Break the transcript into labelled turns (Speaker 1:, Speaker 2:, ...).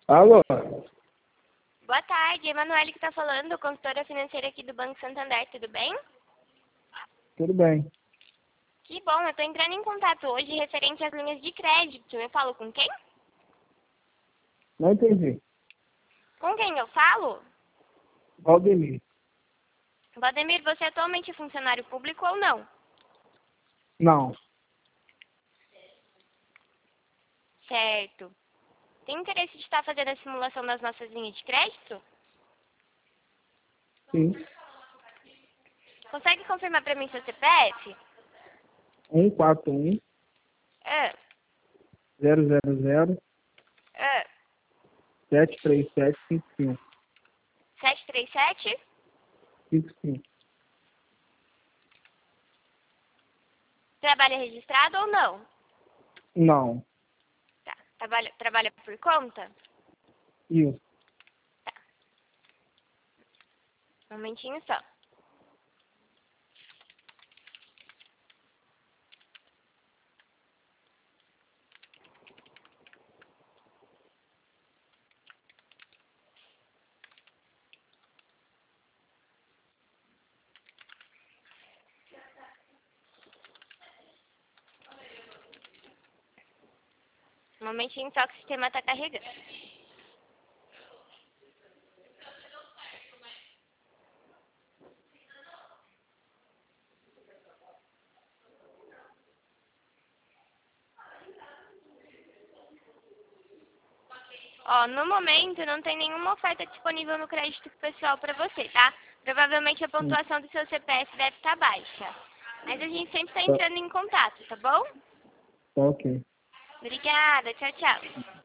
Speaker 1: Alô?
Speaker 2: Boa tarde, Emanuele que está falando, consultora financeira aqui do Banco Santander, tudo bem?
Speaker 1: Tudo bem.
Speaker 2: Que bom, eu estou entrando em contato hoje referente às linhas de crédito. Eu falo com quem?
Speaker 1: Não entendi.
Speaker 2: Com quem eu falo?
Speaker 1: Valdemir.
Speaker 2: Valdemir, você é atualmente funcionário público ou não?
Speaker 1: Não.
Speaker 2: Certo. Tem interesse de estar fazendo a simulação das nossas linhas de crédito?
Speaker 1: Sim.
Speaker 2: Consegue confirmar para mim seu CPF?
Speaker 1: 141
Speaker 2: Ah,
Speaker 1: 000
Speaker 2: ah,
Speaker 1: 73755.
Speaker 2: 737?
Speaker 1: 55.
Speaker 2: Trabalha registrado ou não?
Speaker 1: Não.
Speaker 2: Tá. Trabalha por conta?
Speaker 1: Isso.
Speaker 2: Tá. Um momentinho só. Um momentinho só que o sistema está carregando. Ó, no momento não tem nenhuma oferta disponível no crédito pessoal para você, tá? Provavelmente a
Speaker 1: Sim.
Speaker 2: pontuação do seu CPF deve estar baixa. Mas a gente sempre está
Speaker 1: Tá,
Speaker 2: entrando em contato, tá bom?
Speaker 1: tá ok.
Speaker 2: Obrigada, tchau, tchau.